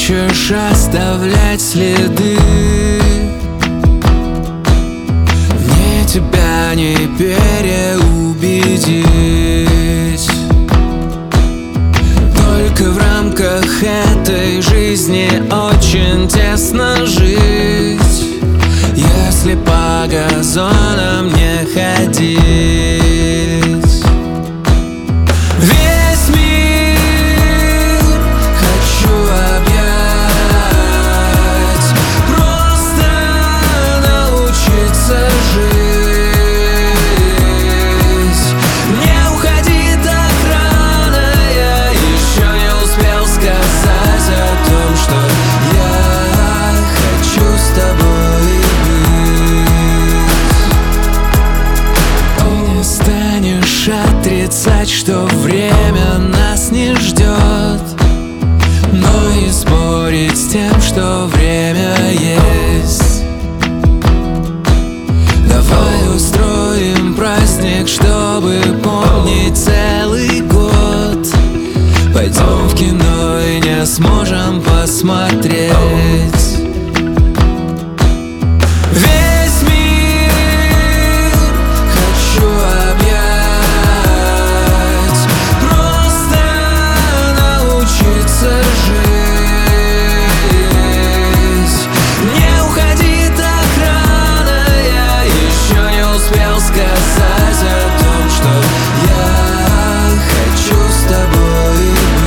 хочешь оставлять следы. Мне тебя не переубедить. Только в рамках этой жизни очень тесно жить, если по газонам не ходить. Весь мир хочу объять, просто научиться жить. Не уходи так рано, я еще не успел сказать о том, что я хочу с тобой быть. Не станешь отрицать, что время нас не ждет, но и спорить с тем, что время есть. Давай устроим праздник, чтобы помнить целый год. Пойдем в кино и не сможем посмотреть. Весь мир хочу объять, просто научиться жить. Не уходи так рано, я еще не успел сказать о том, что я хочу с тобой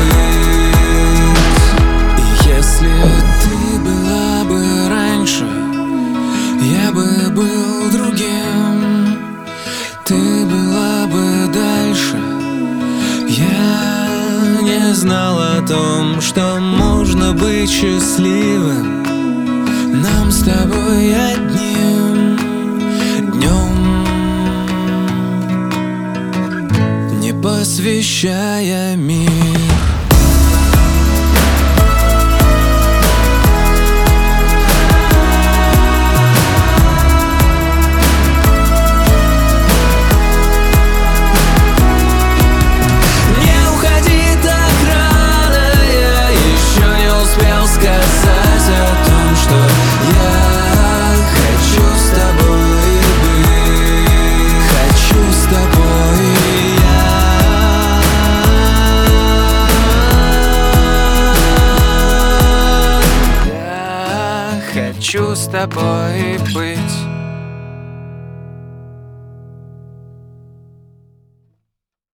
быть. И если ты была бы раньше, я бы был другим. Ты была бы дальше, я не знал о том, что можно быть счастливым нам с тобой одним днем, не посвящая мир. Хочу с тобой быть.